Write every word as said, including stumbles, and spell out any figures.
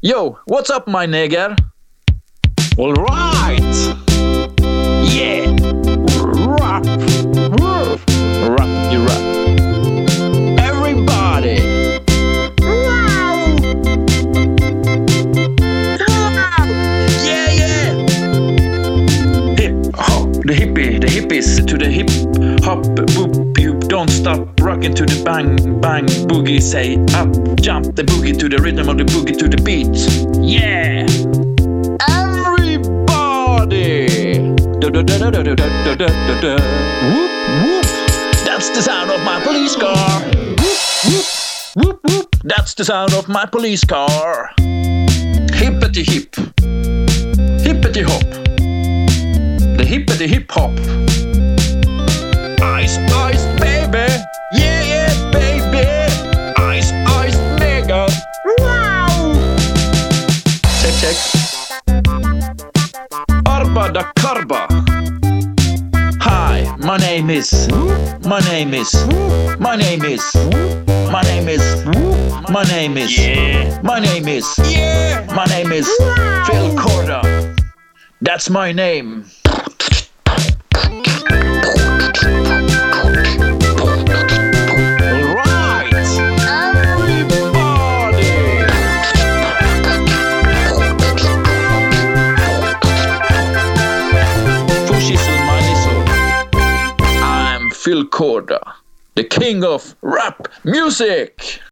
Yo, what's up, my nigger? All right. Yeah. Rap. Rap. Rap, you rap. Everybody. Wow. Yeah, yeah. Hip hop, the hippie, the hippies to the hip hop boop you don't stop rocking to the bang bang boogie, say up jump the boogie to the rhythm of the boogie to the beat. Yeah. Da, da, da, da, da, da, da, da, da, da. Whoop, whoop. That's the sound of my police car. Whoop, whoop, whoop, whoop. That's the sound of my police car. Hippity hip. Hippity hop. The hippity hip hop. Ice, ice, baby. Yeah, yeah, baby. Ice, ice, nigga. Wow. Check, check. Arba da Karba. Hi, my name is. My name is. My name is. My name is. My name is. Yeah. My name is. Yeah. My name is Phil Korda. That's my name. All right. Everybody. I'm Phil Korda, the king of rap music.